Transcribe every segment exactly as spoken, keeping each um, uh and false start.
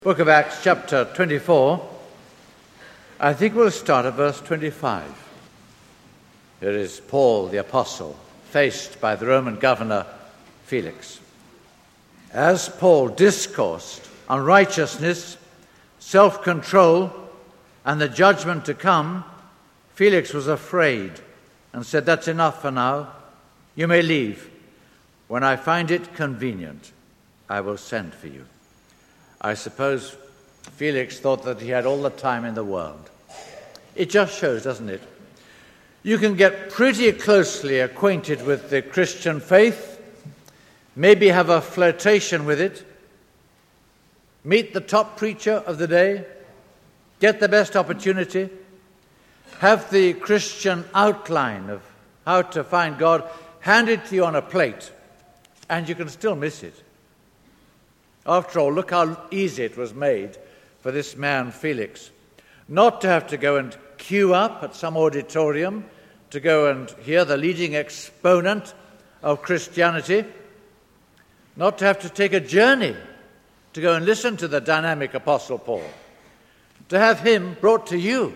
Book of Acts, chapter twenty-four. I think we'll start at verse twenty-five. Here is Paul the Apostle, faced by the Roman governor Felix. As Paul discoursed on righteousness, self-control, and the judgment to come, Felix was afraid and said, "That's enough for now. You may leave. When I find it convenient, I will send for you." I suppose Felix thought that he had all the time in the world. It just shows, doesn't it? You can get pretty closely acquainted with the Christian faith, maybe have a flirtation with it, meet the top preacher of the day, get the best opportunity, have the Christian outline of how to find God handed to you on a plate, and you can still miss it. After all, look how easy it was made for this man Felix not to have to go and queue up at some auditorium to go and hear the leading exponent of Christianity, not to have to take a journey to go and listen to the dynamic Apostle Paul, to have him brought to you.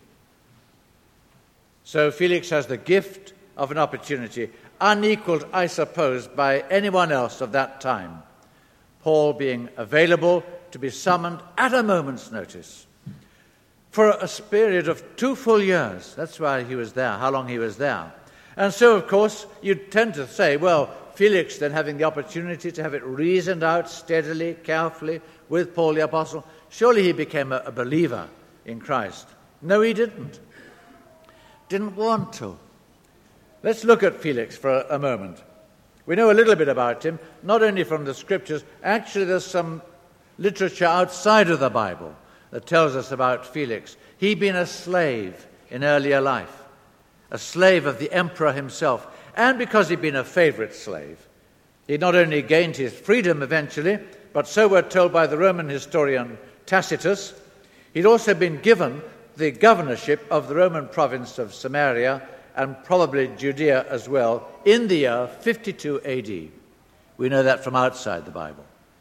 So Felix has the gift of an opportunity, unequaled, I suppose, by anyone else of that time. Paul being available to be summoned at a moment's notice for a period of two full years. That's why he was there, how long he was there. And so, of course, you'd tend to say, well, Felix then having the opportunity to have it reasoned out steadily, carefully with Paul the Apostle, surely he became a, a believer in Christ. No, he didn't. Didn't want to. Let's look at Felix for a, a moment. We know a little bit about him, not only from the scriptures. Actually, there's some literature outside of the Bible that tells us about Felix. He'd been a slave in earlier life, a slave of the emperor himself. And because he'd been a favorite slave, he not only gained his freedom eventually, but so we're told by the Roman historian Tacitus, he'd also been given the governorship of the Roman province of Samaria and probably Judea as well, in the year fifty-two A D. We know that from outside the Bible.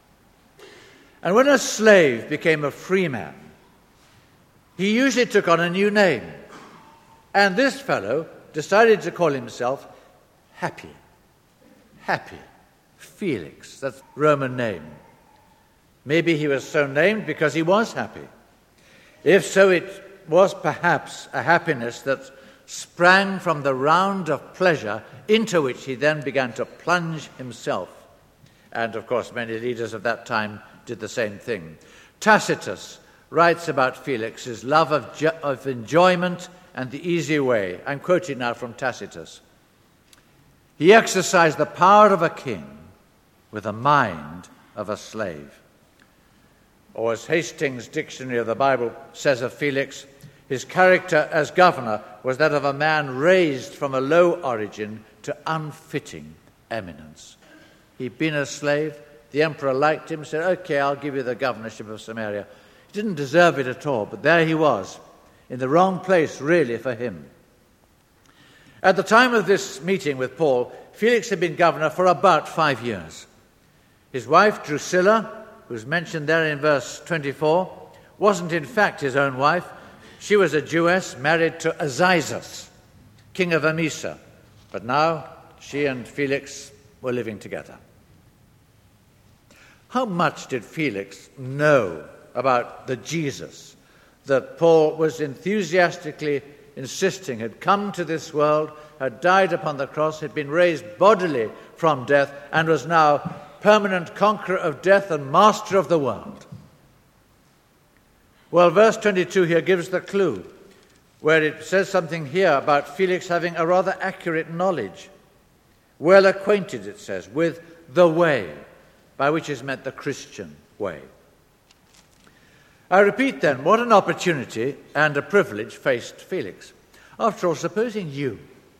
And when a slave became a free man, he usually took on a new name. And this fellow decided to call himself Happy. Happy. Felix, that's the Roman name. Maybe he was so named because he was happy. If so, it was perhaps a happiness that sprang from the round of pleasure into which he then began to plunge himself. And, of course, many leaders of that time did the same thing. Tacitus writes about Felix's love of, ju- of enjoyment and the easy way. I'm quoting now from Tacitus. He exercised the power of a king with the mind of a slave. Or as Hastings' Dictionary of the Bible says of Felix, his character as governor was that of a man raised from a low origin to unfitting eminence. He'd been a slave. The emperor liked him, said, "Okay, I'll give you the governorship of Samaria." He didn't deserve it at all, but there he was, in the wrong place, really, for him. At the time of this meeting with Paul, Felix had been governor for about five years. His wife, Drusilla, who's mentioned there in verse twenty-four, wasn't in fact his own wife. She was a Jewess married to Azizus, king of Emesa. But now she and Felix were living together. How much did Felix know about the Jesus that Paul was enthusiastically insisting had come to this world, had died upon the cross, had been raised bodily from death, and was now permanent conqueror of death and master of the world? Well, verse twenty-two here gives the clue, where it says something here about Felix having a rather accurate knowledge. Well acquainted, it says, with the way, by which is meant the Christian way. I repeat then, what an opportunity and a privilege faced Felix. After all, supposing you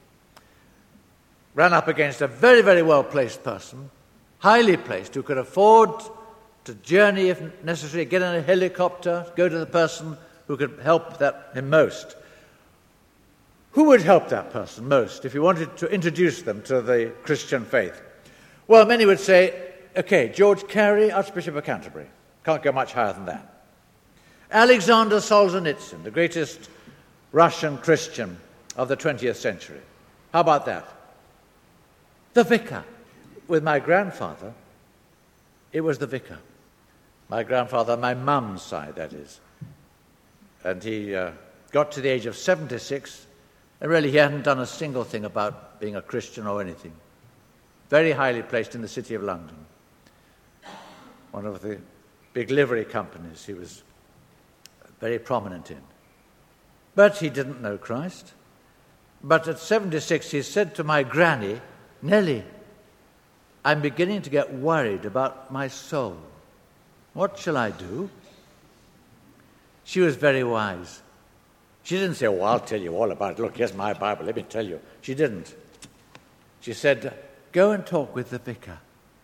ran up against a very, very well-placed person, highly placed, who could afford to journey, if necessary, get in a helicopter, go to the person who could help that him most. Who would help that person most if you wanted to introduce them to the Christian faith? Well, many would say, okay, George Carey, Archbishop of Canterbury. Can't go much higher than that. Alexander Solzhenitsyn, the greatest Russian Christian of the twentieth century. How about that? The vicar. With my grandfather, it was the vicar. My grandfather, my mum's side, that is. And he uh, got to the age of seventy-six, and really he hadn't done a single thing about being a Christian or anything. Very highly placed in the City of London. One of the big livery companies he was very prominent in. But he didn't know Christ. But at seventy-six he said to my granny, "Nellie, I'm beginning to get worried about my soul. What shall I do?" She was very wise. She didn't say, "Oh, I'll tell you all about it. Look, here's my Bible, let me tell you." She didn't. She said, "Go and talk with the vicar."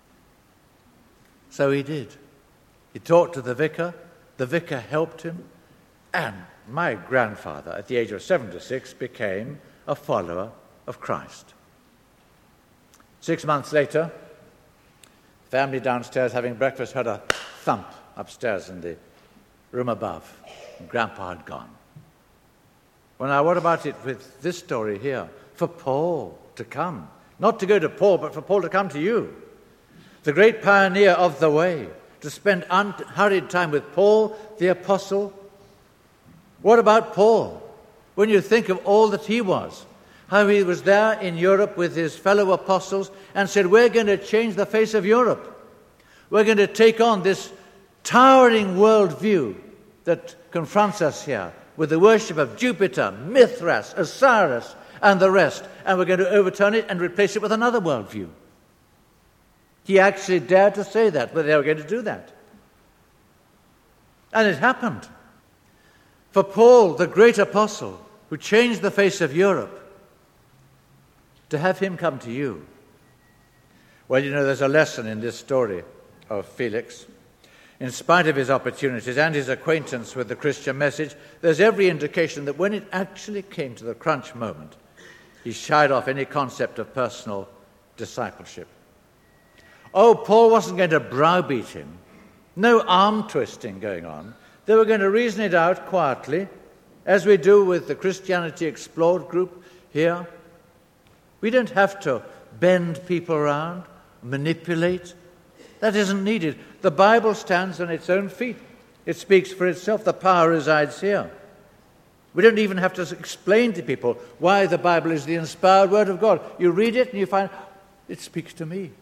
So he did. He talked to the vicar, the vicar helped him, and my grandfather, at the age of seventy-six, became a follower of Christ. Six months later, family downstairs having breakfast heard a thump upstairs in the room above, and Grandpa had gone. Well, now, what about it with this story here? For Paul to come. Not to go to Paul, but for Paul to come to you. The great pioneer of the way, to spend unhurried time with Paul, the apostle. What about Paul? When you think of all that he was, how he was there in Europe with his fellow apostles and said, we're going to change the face of Europe. We're going to take on this towering worldview that confronts us here with the worship of Jupiter, Mithras, Osiris, and the rest, and we're going to overturn it and replace it with another worldview. He actually dared to say that, but they were going to do that. And it happened. For Paul, the great apostle, who changed the face of Europe, to have him come to you. Well, you know, there's a lesson in this story of Felix. In spite of his opportunities and his acquaintance with the Christian message, there's every indication that when it actually came to the crunch moment, he shied off any concept of personal discipleship. Oh, Paul wasn't going to browbeat him. No arm twisting going on. They were going to reason it out quietly, as we do with the Christianity Explored group here. We don't have to bend people around, manipulate. That isn't needed. The Bible stands on its own feet. It speaks for itself. The power resides here. We don't even have to explain to people why the Bible is the inspired Word of God. You read it and you find, it speaks to me.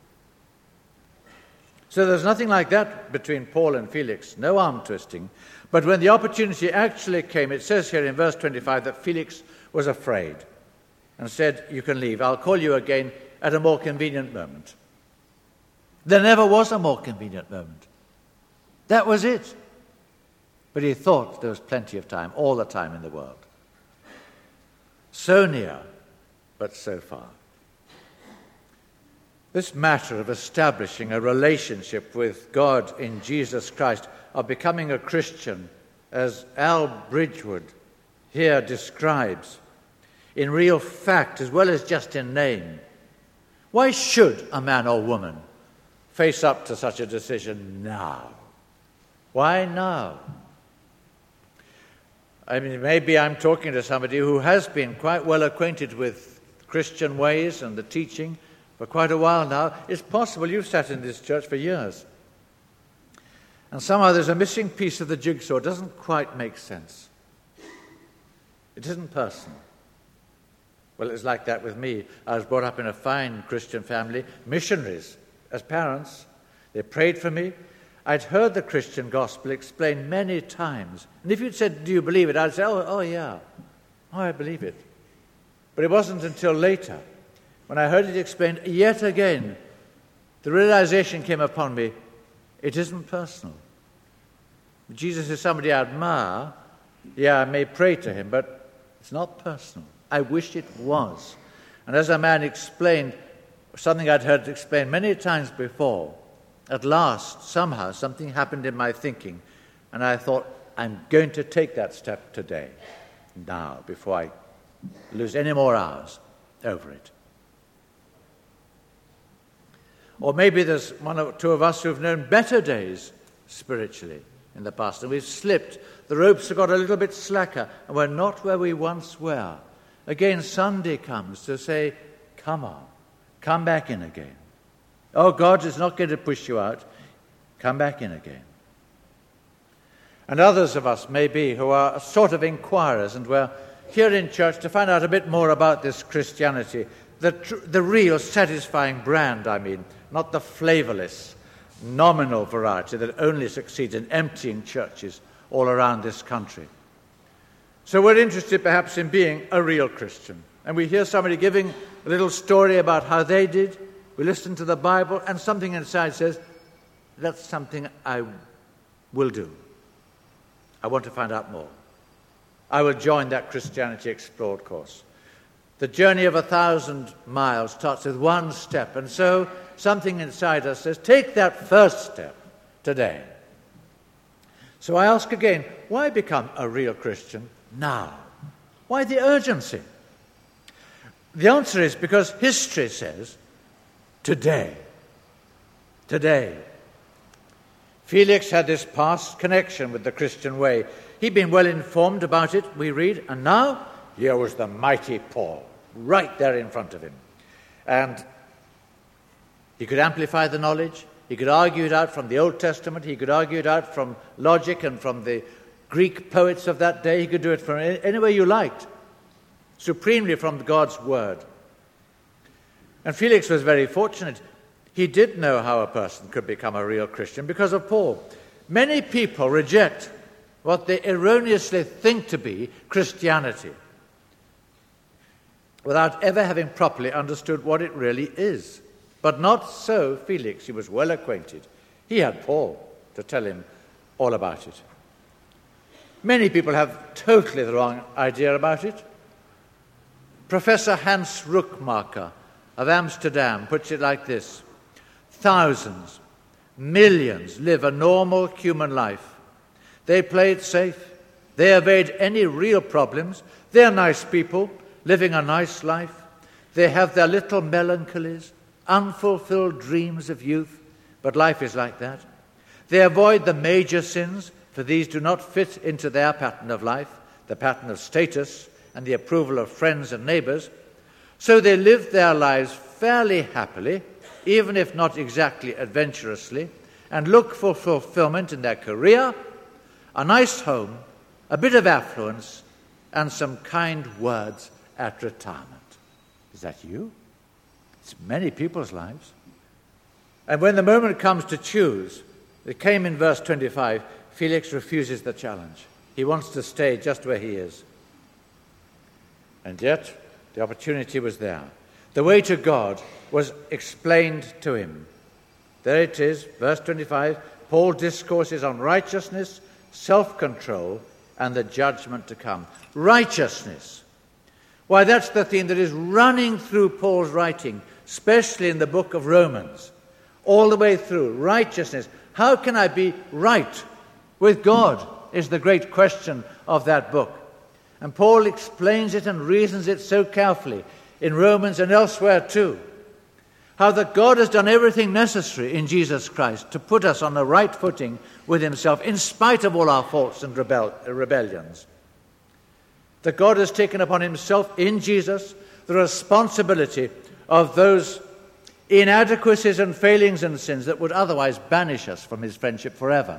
So there's nothing like that between Paul and Felix, no arm twisting. But when the opportunity actually came, it says here in verse twenty-five that Felix was afraid and said, you can leave. I'll call you again at a more convenient moment. There never was a more convenient moment. That was it. But he thought there was plenty of time, all the time in the world. So near, but so far. This matter of establishing a relationship with God in Jesus Christ, of becoming a Christian, as Al Bridgewood here describes, in real fact as well as just in name. Why should a man or woman face up to such a decision now? Why now? I mean, maybe I'm talking to somebody who has been quite well acquainted with Christian ways and the teaching for quite a while now. It's possible you've sat in this church for years. And somehow there's a missing piece of the jigsaw. It doesn't quite make sense. It isn't personal. Well, it's like that with me. I was brought up in a fine Christian family, missionaries as parents. They prayed for me. I'd heard the Christian gospel explained many times. And if you'd said, do you believe it? I'd say, oh, oh yeah. Oh, I believe it. But it wasn't until later, when I heard it explained yet again, the realization came upon me, it isn't personal. Jesus is somebody I admire. Yeah, I may pray to him, but it's not personal. I wish it was. And as a man explained, something I'd heard explained many times before, at last, somehow, something happened in my thinking, and I thought, I'm going to take that step today, now, before I lose any more hours over it. Or maybe there's one or two of us who've known better days spiritually in the past. And we've slipped. The ropes have got a little bit slacker, and we're not where we once were. Again, Sunday comes to say, come on, come back in again. Oh, God is not going to push you out. Come back in again. And others of us, maybe, who are sort of inquirers, and we're here in church to find out a bit more about this Christianity, the, tr- the real satisfying brand, I mean, not the flavourless, nominal variety that only succeeds in emptying churches all around this country. So we're interested perhaps in being a real Christian. And we hear somebody giving a little story about how they did. We listen to the Bible, and something inside says, that's something I will do. I want to find out more. I will join that Christianity Explored course. The journey of a thousand miles starts with one step, and so something inside us says, take that first step today. So I ask again, why become a real Christian now? Why the urgency? The answer is because history says, today. Today. Felix had this past connection with the Christian way. He'd been well informed about it, we read, and now here was the mighty Paul, right there in front of him. And he could amplify the knowledge, he could argue it out from the Old Testament, he could argue it out from logic and from the Greek poets of that day, he could do it from any way you liked, supremely from God's Word. And Felix was very fortunate. He did know how a person could become a real Christian because of Paul. Many people reject what they erroneously think to be Christianity without ever having properly understood what it really is. But not so Felix. He was well acquainted. He had Paul to tell him all about it. Many people have totally the wrong idea about it. Professor Hans Rookmaaker of Amsterdam puts it like this. Thousands, millions live a normal human life. They play it safe. They evade any real problems. They're nice people, living a nice life. They have their little melancholies, unfulfilled dreams of youth, but life is like that. They avoid the major sins, for these do not fit into their pattern of life, the pattern of status and the approval of friends and neighbours. So they live their lives fairly happily, even if not exactly adventurously, and look for fulfillment in their career, a nice home, a bit of affluence, and some kind words at retirement. Is that you? It's many people's lives. And when the moment comes to choose, it came in verse twenty-five, Felix refuses the challenge. He wants to stay just where he is. And yet, the opportunity was there. The way to God was explained to him. There it is, verse twenty-five. Paul discourses on righteousness, self-control, and the judgment to come. Righteousness. Why, that's the theme that is running through Paul's writing, especially in the book of Romans, all the way through. Righteousness. How can I be right with God is the great question of that book. And Paul explains it and reasons it so carefully in Romans and elsewhere too. How that God has done everything necessary in Jesus Christ to put us on the right footing with himself in spite of all our faults and rebel- rebellions. That God has taken upon himself in Jesus the responsibility of those inadequacies and failings and sins that would otherwise banish us from his friendship forever.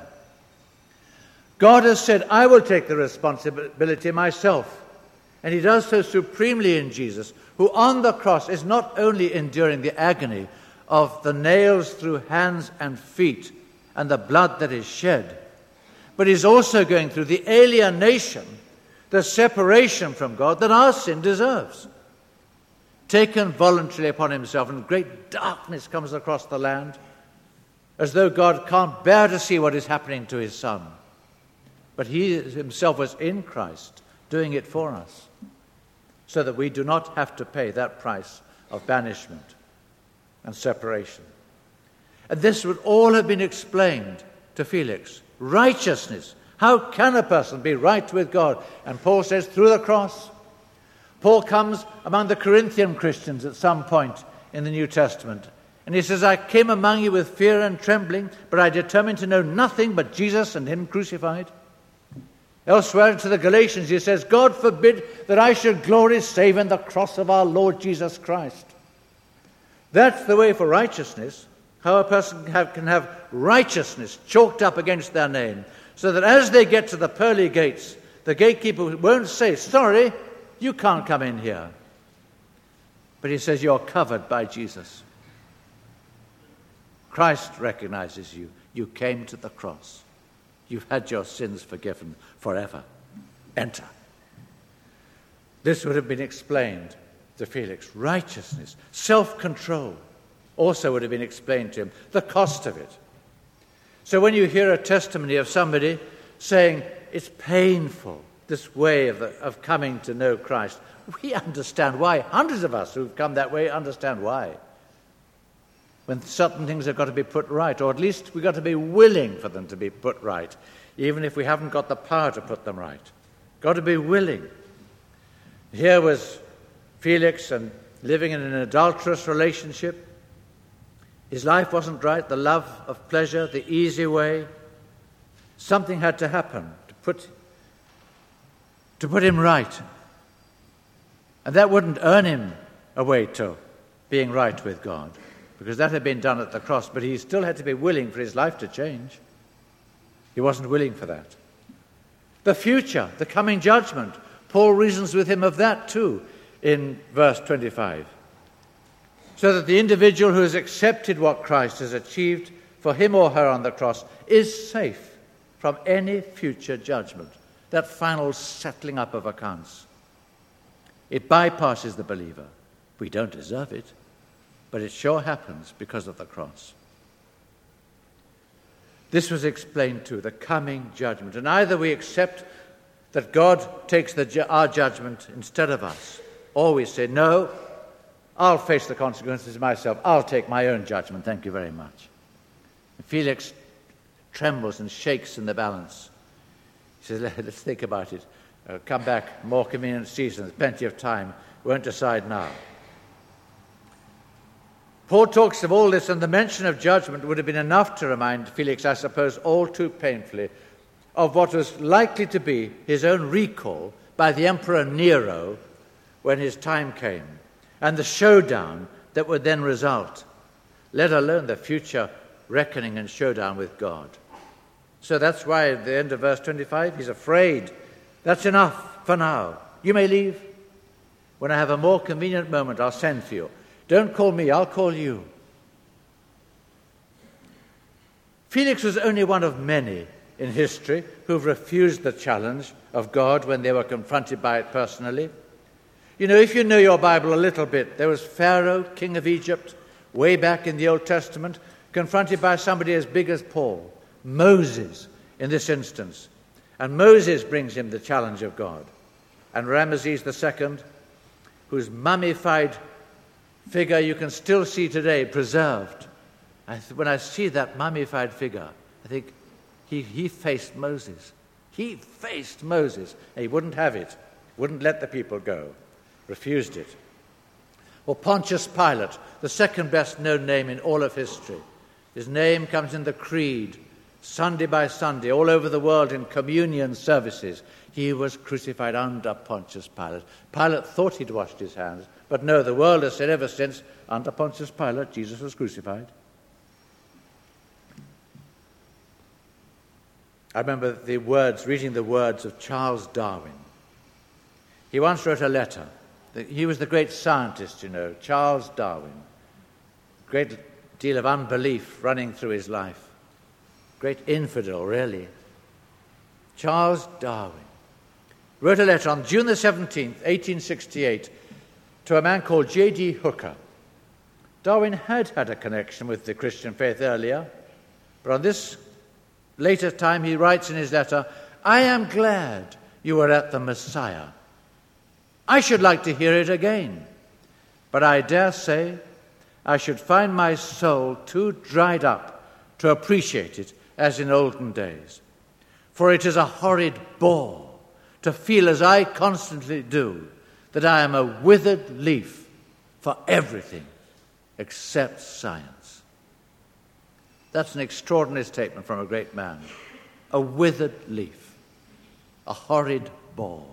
God has said, I will take the responsibility myself. And he does so supremely in Jesus, who on the cross is not only enduring the agony of the nails through hands and feet and the blood that is shed, but he's also going through the alienation, the separation from God that our sin deserves. Taken voluntarily upon himself, and great darkness comes across the land, as though God can't bear to see what is happening to his Son. But he himself was in Christ, doing it for us, so that we do not have to pay that price of banishment and separation. And this would all have been explained to Felix. Righteousness. How can a person be right with God? And Paul says, through the cross. Paul comes among the Corinthian Christians at some point in the New Testament, And he says, I came among you with fear and trembling, but I determined to know nothing but Jesus and him crucified. Elsewhere to the Galatians, he says, God forbid that I should glory save in the cross of our Lord Jesus Christ. That's the way for righteousness, how a person can have, can have righteousness chalked up against their name, so that as they get to the pearly gates, the gatekeeper won't say, sorry, you can't come in here. But he says, you're covered by Jesus. Christ recognizes you. You came to the cross. You've had your sins forgiven forever. Enter. This would have been explained to Felix. Righteousness, self-control also would have been explained to him. The cost of it. So when you hear a testimony of somebody saying it's painful, this way of, the, of coming to know Christ, we understand why. Hundreds of us who've come that way understand why. When certain things have got to be put right, or at least we've got to be willing for them to be put right, even if we haven't got the power to put them right. Got to be willing. Here was Felix and living in an adulterous relationship. His life wasn't right, the love of pleasure, the easy way. Something had to happen to put, to put him right. And that wouldn't earn him a way to being right with God, because that had been done at the cross, but he still had to be willing for his life to change. He wasn't willing for that. The future, the coming judgment, Paul reasons with him of that too in verse twenty-five. So that the individual who has accepted what Christ has achieved for him or her on the cross is safe from any future judgment, that final settling up of accounts. It bypasses the believer. We don't deserve it, but it sure happens because of the cross. This was explained too, the coming judgment. And either we accept that God takes the ju- our judgment instead of us, or we say, no, I'll face the consequences myself. I'll take my own judgment. Thank you very much. And Felix trembles and shakes in the balance. He says, let's think about it. Uh, come back, more convenient season. There's plenty of time. We won't decide now. Paul talks of all this, and the mention of judgment would have been enough to remind Felix, I suppose, all too painfully, of what was likely to be his own recall by the Emperor Nero when his time came, and the showdown that would then result, let alone the future reckoning and showdown with God. So that's why at the end of verse twenty-five, he's afraid. That's enough for now. You may leave. When I have a more convenient moment, I'll send for you. Don't call me, I'll call you. Felix was only one of many in history who've refused the challenge of God when they were confronted by it personally. You know, if you know your Bible a little bit, there was Pharaoh, king of Egypt, way back in the Old Testament, confronted by somebody as big as Paul, Moses in this instance. And Moses brings him the challenge of God. And Ramesses the Second, whose mummified figure you can still see today, preserved. I th- when I see that mummified figure, I think he, he faced Moses. He faced Moses. And he wouldn't have it, wouldn't let the people go, refused it. Or Pontius Pilate, the second best known name in all of history. His name comes in the Creed, Sunday by Sunday, all over the world in communion services. He was crucified under Pontius Pilate. Pilate thought he'd washed his hands, but no, the world has said ever since, under Pontius Pilate, Jesus was crucified. I remember the words, reading the words of Charles Darwin. He once wrote a letter. He was the great scientist, you know, Charles Darwin. Great deal of unbelief running through his life. Great infidel, really. Charles Darwin wrote a letter on June the seventeenth, eighteen sixty-eight, to a man called J D Hooker. Darwin had had a connection with the Christian faith earlier, but on this later time he writes in his letter, I am glad you were at the Messiah. I should like to hear it again, but I dare say I should find my soul too dried up to appreciate it as in olden days. For it is a horrid bore to feel, as I constantly do, that I am a withered leaf for everything except science. That's an extraordinary statement from a great man. A withered leaf, a horrid ball.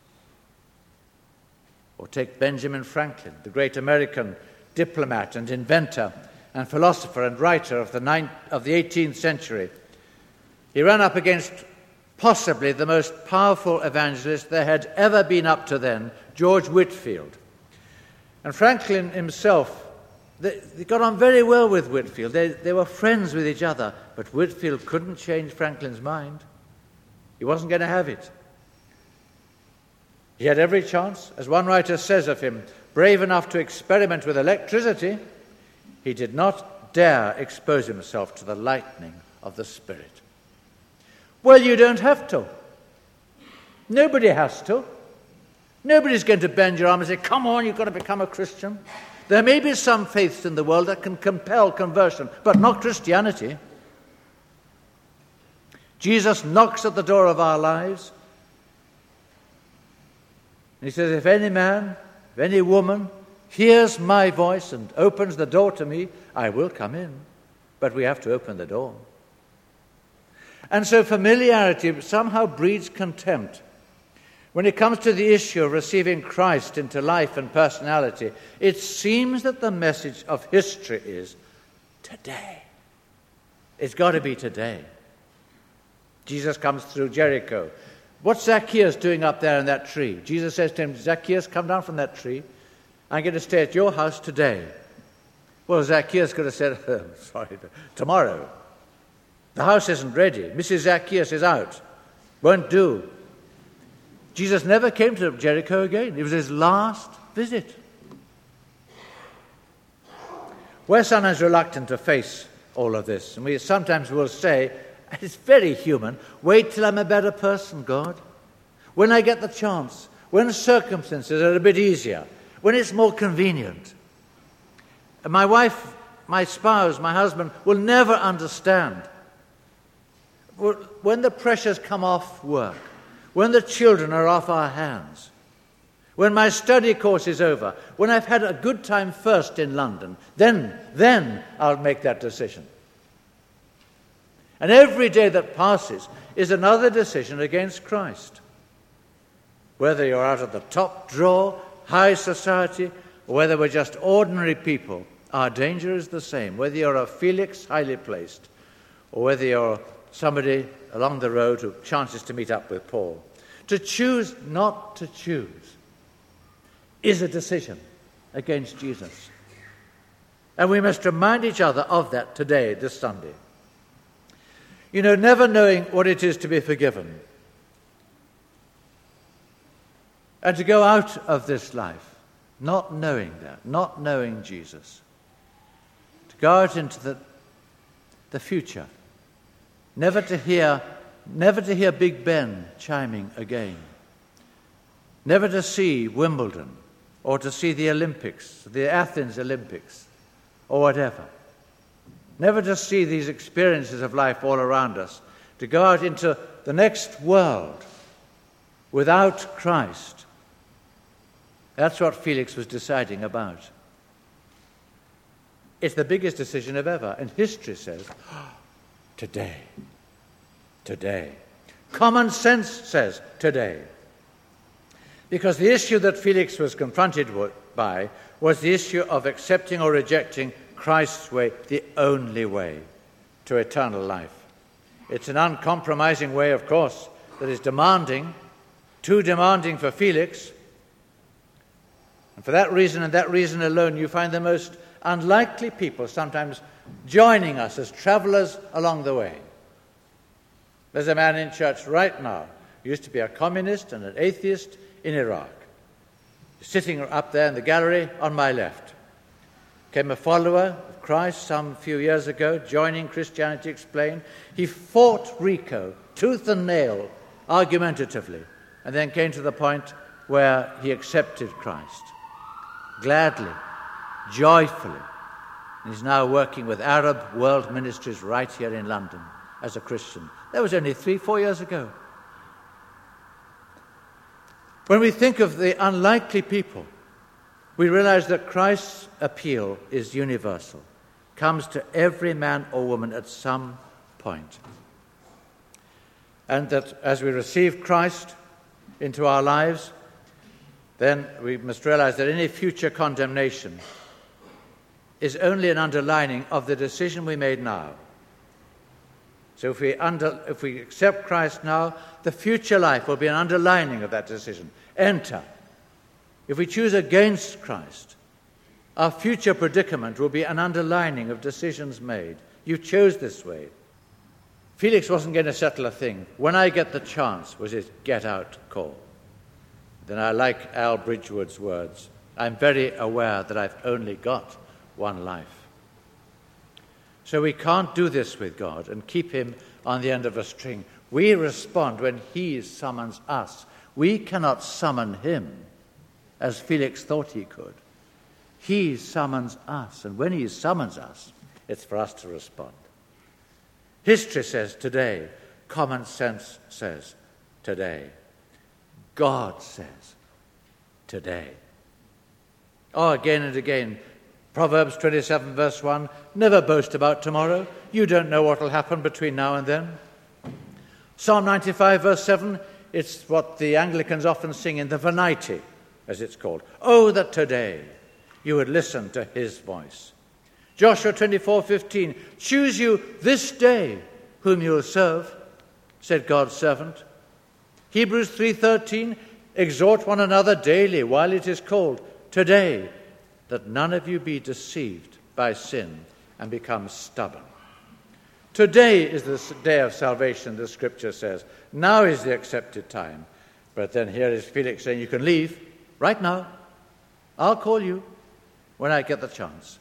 Or take Benjamin Franklin, the great American diplomat and inventor and philosopher and writer of the, ninth, of the eighteenth century. He ran up against possibly the most powerful evangelist there had ever been up to then, George Whitefield. And Franklin himself, they, they got on very well with Whitefield. They, they were friends with each other, but Whitefield couldn't change Franklin's mind. He wasn't going to have it. He had every chance. As one writer says of him, brave enough to experiment with electricity, he did not dare expose himself to the lightning of the Spirit. Well, you don't have to. Nobody has to. Nobody's going to bend your arm and say, come on, you've got to become a Christian. There may be some faiths in the world that can compel conversion, but not Christianity. Jesus knocks at the door of our lives. He says, if any man, if any woman hears my voice and opens the door to me, I will come in. But we have to open the door. And so familiarity somehow breeds contempt. When it comes to the issue of receiving Christ into life and personality, it seems that the message of history is today. It's got to be today. Jesus comes through Jericho. What's Zacchaeus doing up there in that tree? Jesus says to him, Zacchaeus, come down from that tree. I'm going to stay at your house today. Well, Zacchaeus could have said, oh, sorry, tomorrow. The house isn't ready. Missus Zacchaeus is out. Won't do. Jesus never came to Jericho again. It was his last visit. We're sometimes reluctant to face all of this. And we sometimes will say, it's very human, wait till I'm a better person, God. When I get the chance, when circumstances are a bit easier, when it's more convenient. And my wife, my spouse, my husband will never understand. When the pressures come off work, when the children are off our hands, when my study course is over, when I've had a good time first in London, then, then I'll make that decision. And every day that passes is another decision against Christ. Whether you're out of the top drawer, high society, or whether we're just ordinary people, our danger is the same. Whether you're a Felix highly placed, or whether you're somebody along the road who chances to meet up with Paul. To choose not to choose is a decision against Jesus. And we must remind each other of that today, this Sunday. You know, never knowing what it is to be forgiven and to go out of this life not knowing that, not knowing Jesus, to go out into the, the future, never to hear, never to hear Big Ben chiming again, never to see Wimbledon or to see the Olympics, the Athens Olympics or whatever. Never to see these experiences of life all around us, to go out into the next world without Christ. That's what Felix was deciding about. It's the biggest decision of ever. And history says, oh, today, today. Common sense says, today. Because the issue that Felix was confronted by was the issue of accepting or rejecting Christ's way, the only way to eternal life. It's an uncompromising way, of course, that is demanding, too demanding for Felix. And for that reason and that reason alone, you find the most unlikely people sometimes joining us as travelers along the way. There's a man in church right now who used to be a communist and an atheist in Iraq. Sitting up there in the gallery on my left. Became a follower of Christ some few years ago, joining Christianity Explained. He fought Rico, tooth and nail, argumentatively, and then came to the point where he accepted Christ. Gladly, joyfully. And he's now working with Arab World Ministries right here in London as a Christian. That was only three, four years ago. When we think of the unlikely people we realize that Christ's appeal is universal, comes to every man or woman at some point. And that as we receive Christ into our lives, then we must realize that any future condemnation is only an underlining of the decision we made now. So if we, under, if we accept Christ now, the future life will be an underlining of that decision. Enter. If we choose against Christ, our future predicament will be an underlining of decisions made. You chose this way. Felix wasn't going to settle a thing. When I get the chance was his get-out call. Then I like Al Bridgewood's words. I'm very aware that I've only got one life. So we can't do this with God and keep him on the end of a string. We respond when he summons us. We cannot summon him as Felix thought he could. He summons us, and when he summons us, it's for us to respond. History says today. Common sense says today. God says today. Oh, again and again. Proverbs twenty-seven, verse one, never boast about tomorrow. You don't know what will happen between now and then. Psalm ninety-five, verse seven, it's what the Anglicans often sing in the Venite, as it's called. Oh, that today you would listen to his voice. Joshua twenty-four, fifteen, choose you this day whom you will serve, said God's servant. Hebrews three thirteen, exhort one another daily while it is called today, that none of you be deceived by sin and become stubborn. Today is the day of salvation, the scripture says. Now is the accepted time. But then here is Felix saying, you can leave right now. I'll call you when I get the chance.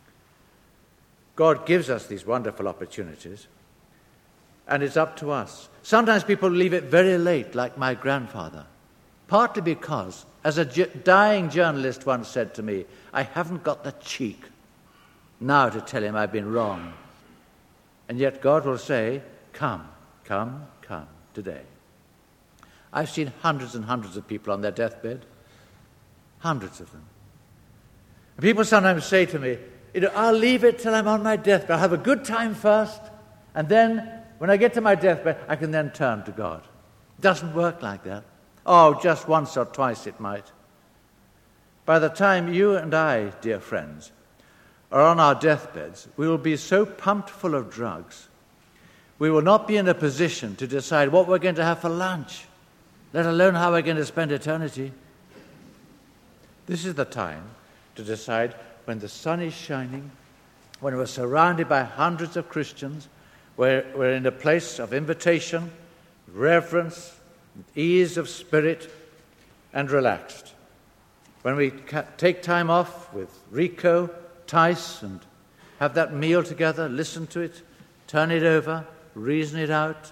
God gives us these wonderful opportunities, and it's up to us. Sometimes people leave it very late, like my grandfather, partly because, as a dying journalist once said to me, I haven't got the cheek now to tell him I've been wrong. And yet God will say, come, come, come today. I've seen hundreds and hundreds of people on their deathbed, hundreds of them. And people sometimes say to me, you know, I'll leave it till I'm on my deathbed. I'll have a good time first, and then when I get to my deathbed, I can then turn to God. It doesn't work like that. Oh, just once or twice it might. By the time you and I, dear friends, are on our deathbeds, we will be so pumped full of drugs, we will not be in a position to decide what we're going to have for lunch, let alone how we're going to spend eternity. This is the time to decide when the sun is shining, when we're surrounded by hundreds of Christians, we're, we're in a place of invitation, reverence, ease of spirit, and relaxed. When we ca- take time off with Rico, Tice, and have that meal together, listen to it, turn it over, reason it out,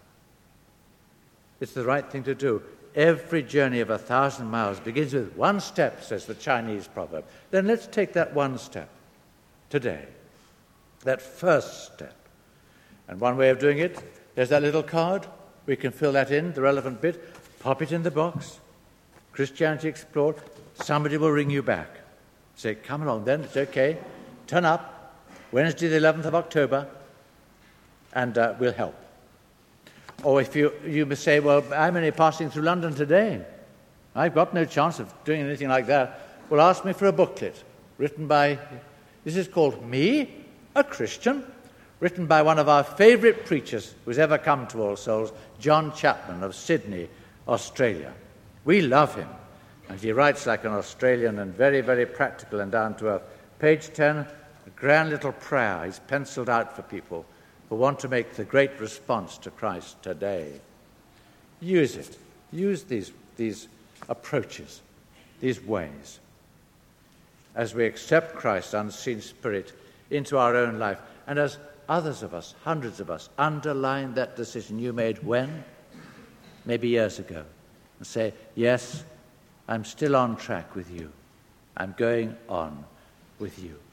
it's the right thing to do. Every journey of a thousand miles begins with one step, says the Chinese proverb. Then let's take that one step today, that first step. And one way of doing it, there's that little card. We can fill that in, the relevant bit, pop it in the box. Christianity Explored. Somebody will ring you back. Say, come along then, it's okay. Turn up, Wednesday the eleventh of October, and uh, we'll help. Or if you, you must say, well, I'm only passing through London today. I've got no chance of doing anything like that. Well, ask me for a booklet written by, this is called Me, a Christian, written by one of our favourite preachers who's ever come to All Souls, John Chapman of Sydney, Australia. We love him. And he writes like an Australian and very, very practical and down to earth. Page ten, a grand little prayer he's penciled out for people who want to make the great response to Christ today. Use it. Use these, these approaches, these ways, as we accept Christ's unseen Spirit into our own life, and as others of us, hundreds of us, underline that decision you made when? Maybe years ago. And say, yes, I'm still on track with you. I'm going on with you.